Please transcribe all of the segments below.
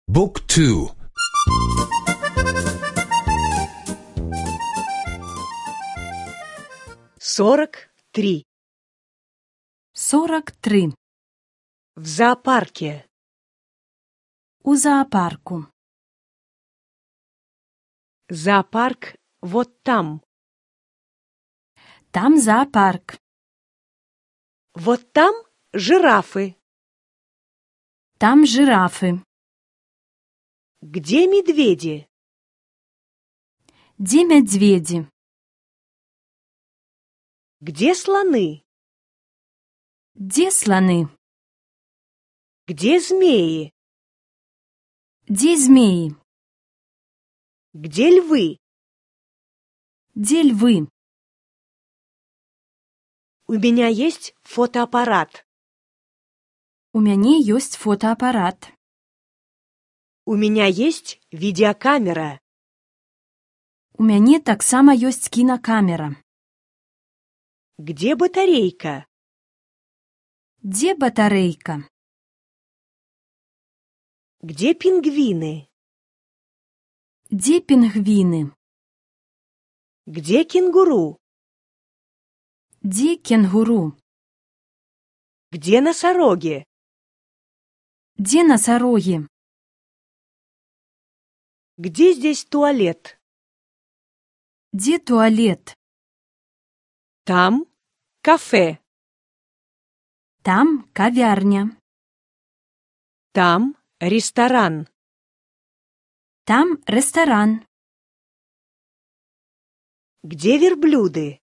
บุ๊กทู 43. 43. В зоопарке. У зоопарку. Зоопарк вот там. Там зоопарк. Вот там жирафы. Там жирафы. Где медведи? Где медведи? Где слоны? Где слоны? Где змеи? Где змеи? Где львы? Где львы? У меня есть фотоаппарат. У мяне ёсць фотоапарат. У меня есть видеокамера. У мяне таксама ёсць кінакамера. Где батарейка? Дзе батарэйка? Где пингвины? Дзе пінгвіны? Где кенгуру? Дзе кенгуру? Где носороги? Дзе насарогі? Где здесь туалет? Дзе туалет? Там кафе. Там кавярня. Там ресторан. Там рэстаран. Где верблюды?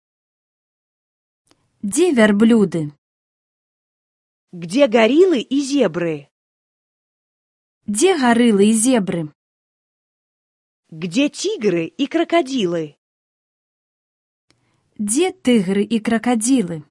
Дзе вярблюды? Где гориллы и зебры? Дзе гарылы і зебры? Где тигры и крокодилы? Дзе тыгры і кракадзілы?